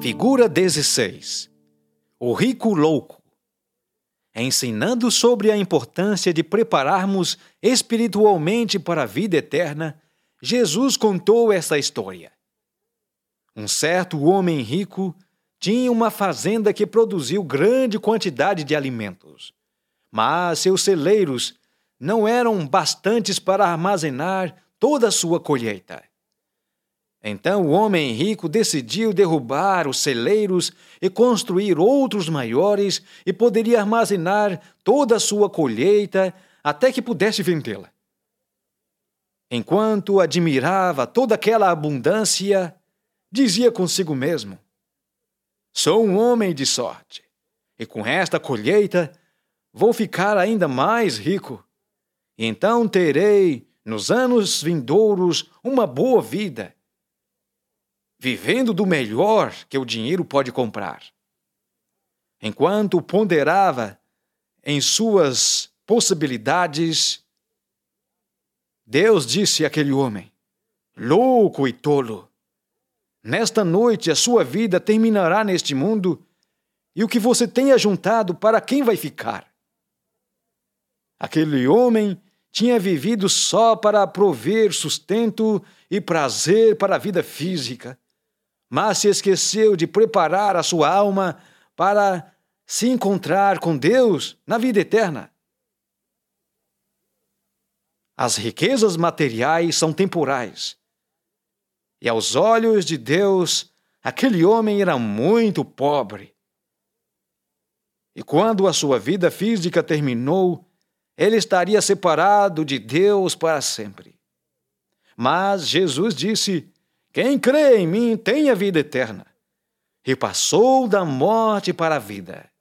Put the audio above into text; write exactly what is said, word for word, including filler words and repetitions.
Figura dezesseis. O rico louco. Ensinando sobre a importância de prepararmos espiritualmente para a vida eterna, Jesus contou esta história. Um certo homem rico tinha uma fazenda que produziu grande quantidade de alimentos, mas seus celeiros não eram bastantes para armazenar toda a sua colheita. Então o homem rico decidiu derrubar os celeiros e construir outros maiores e poderia armazenar toda a sua colheita até que pudesse vendê-la. Enquanto admirava toda aquela abundância, dizia consigo mesmo: sou um homem de sorte, e com esta colheita vou ficar ainda mais rico. Então terei, nos anos vindouros, uma boa vida, vivendo do melhor que o dinheiro pode comprar. Enquanto ponderava em suas possibilidades, Deus disse àquele homem: louco e tolo, nesta noite a sua vida terminará neste mundo, e o que você tem ajuntado, para quem vai ficar? Aquele homem tinha vivido só para prover sustento e prazer para a vida física, mas se esqueceu de preparar a sua alma para se encontrar com Deus na vida eterna. As riquezas materiais são temporais, e aos olhos de Deus, aquele homem era muito pobre. E quando a sua vida física terminou, ele estaria separado de Deus para sempre. Mas Jesus disse: quem crê em mim tem a vida eterna, e passou da morte para a vida.